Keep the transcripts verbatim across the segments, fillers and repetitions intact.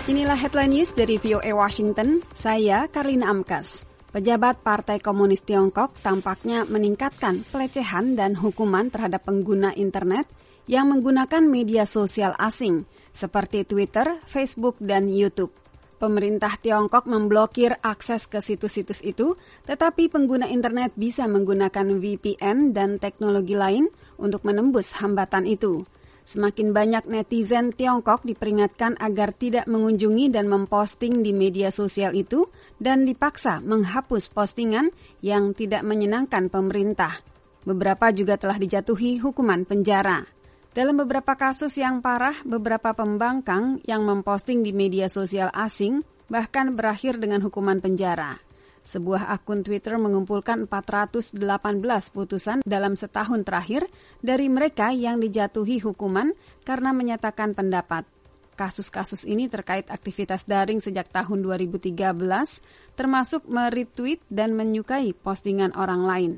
Inilah headline news dari V O A Washington, saya Karlina Amkas. Pejabat Partai Komunis Tiongkok tampaknya meningkatkan pelecehan dan hukuman terhadap pengguna internet yang menggunakan media sosial asing seperti Twitter, Facebook, dan YouTube. Pemerintah Tiongkok memblokir akses ke situs-situs itu, tetapi pengguna internet bisa menggunakan V P N dan teknologi lain untuk menembus hambatan itu. Semakin banyak netizen Tiongkok diperingatkan agar tidak mengunjungi dan memposting di media sosial itu dan dipaksa menghapus postingan yang tidak menyenangkan pemerintah. Beberapa juga telah dijatuhi hukuman penjara. Dalam beberapa kasus yang parah, beberapa pembangkang yang memposting di media sosial asing bahkan berakhir dengan hukuman penjara. Sebuah akun Twitter mengumpulkan empat ratus delapan belas putusan dalam setahun terakhir dari mereka yang dijatuhi hukuman karena menyatakan pendapat. Kasus-kasus ini terkait aktivitas daring sejak tahun dua ribu tiga belas, termasuk meretweet dan menyukai postingan orang lain.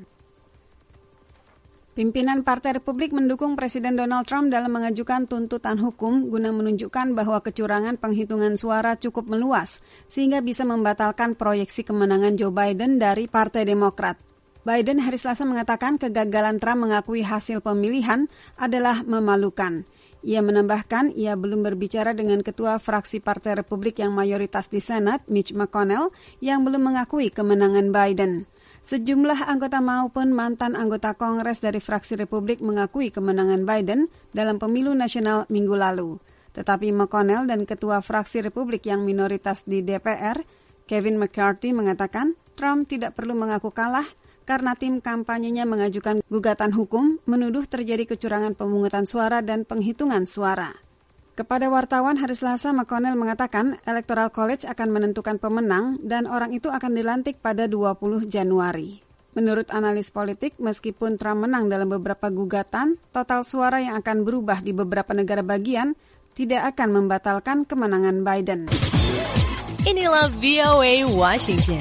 Pimpinan Partai Republik mendukung Presiden Donald Trump dalam mengajukan tuntutan hukum guna menunjukkan bahwa kecurangan penghitungan suara cukup meluas sehingga bisa membatalkan proyeksi kemenangan Joe Biden dari Partai Demokrat. Biden hari Selasa mengatakan kegagalan Trump mengakui hasil pemilihan adalah memalukan. Ia menambahkan ia belum berbicara dengan ketua fraksi Partai Republik yang mayoritas di Senat, Mitch McConnell, yang belum mengakui kemenangan Biden. Sejumlah anggota maupun mantan anggota Kongres dari fraksi Republik mengakui kemenangan Biden dalam pemilu nasional minggu lalu. Tetapi McConnell dan ketua fraksi Republik yang minoritas di D P R, Kevin McCarthy, mengatakan Trump tidak perlu mengaku kalah karena tim kampanyenya mengajukan gugatan hukum menuduh terjadi kecurangan pemungutan suara dan penghitungan suara. Kepada wartawan hari Selasa, McConnell mengatakan Electoral College akan menentukan pemenang dan orang itu akan dilantik pada dua puluh Januari. Menurut analis politik, meskipun Trump menang dalam beberapa gugatan, total suara yang akan berubah di beberapa negara bagian tidak akan membatalkan kemenangan Biden. Inilah V O A Washington.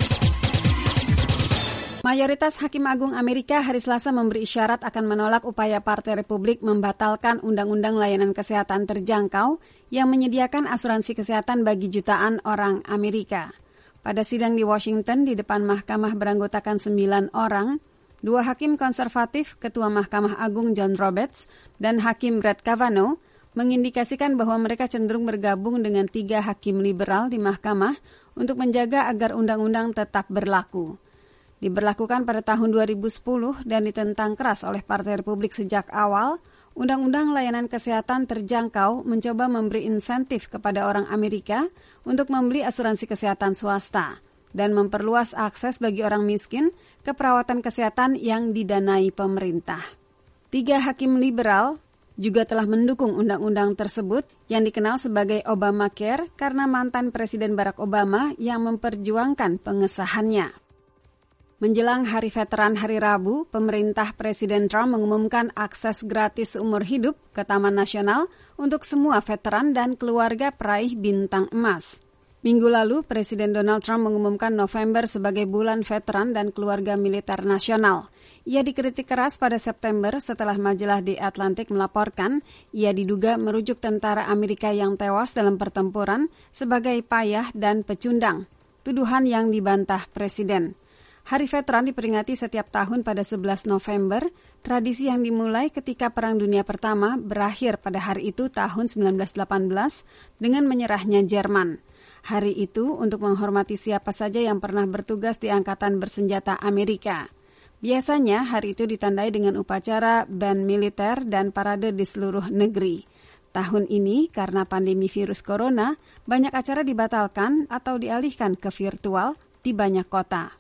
Mayoritas Hakim Agung Amerika hari Selasa memberi isyarat akan menolak upaya Partai Republik membatalkan Undang-Undang Layanan Kesehatan Terjangkau yang menyediakan asuransi kesehatan bagi jutaan orang Amerika. Pada sidang di Washington di depan mahkamah beranggotakan sembilan orang, dua hakim konservatif, Ketua Mahkamah Agung John Roberts dan Hakim Brett Kavanaugh mengindikasikan bahwa mereka cenderung bergabung dengan tiga hakim liberal di mahkamah untuk menjaga agar undang-undang tetap berlaku. Diberlakukan pada tahun dua ribu sepuluh dan ditentang keras oleh Partai Republik sejak awal, Undang-Undang Layanan Kesehatan Terjangkau mencoba memberi insentif kepada orang Amerika untuk membeli asuransi kesehatan swasta dan memperluas akses bagi orang miskin ke perawatan kesehatan yang didanai pemerintah. Tiga hakim liberal juga telah mendukung undang-undang tersebut yang dikenal sebagai Obamacare karena mantan Presiden Barack Obama yang memperjuangkan pengesahannya. Menjelang Hari Veteran hari Rabu, pemerintah Presiden Trump mengumumkan akses gratis seumur hidup ke Taman Nasional untuk semua veteran dan keluarga peraih bintang emas. Minggu lalu, Presiden Donald Trump mengumumkan November sebagai bulan veteran dan keluarga militer nasional. Ia dikritik keras pada September setelah majalah The Atlantic melaporkan ia diduga merujuk tentara Amerika yang tewas dalam pertempuran sebagai payah dan pecundang, tuduhan yang dibantah Presiden. Hari Veteran diperingati setiap tahun pada sebelas November, tradisi yang dimulai ketika Perang Dunia Pertama berakhir pada hari itu tahun sembilan belas delapan belas dengan menyerahnya Jerman. Hari itu untuk menghormati siapa saja yang pernah bertugas di Angkatan Bersenjata Amerika. Biasanya hari itu ditandai dengan upacara band militer dan parade di seluruh negeri. Tahun ini karena pandemi virus corona, banyak acara dibatalkan atau dialihkan ke virtual di banyak kota.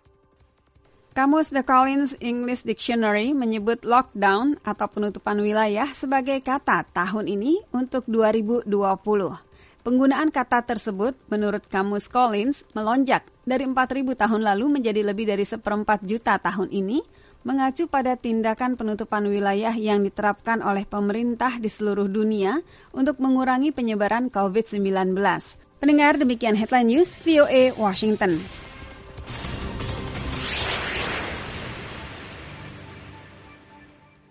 Kamus The Collins English Dictionary menyebut lockdown atau penutupan wilayah sebagai kata tahun ini untuk dua ribu dua puluh. Penggunaan kata tersebut menurut Kamus Collins melonjak dari empat ribu tahun lalu menjadi lebih dari seperempat juta tahun ini, mengacu pada tindakan penutupan wilayah yang diterapkan oleh pemerintah di seluruh dunia untuk mengurangi penyebaran covid sembilan belas. Pendengar, demikian Headline News V O A Washington.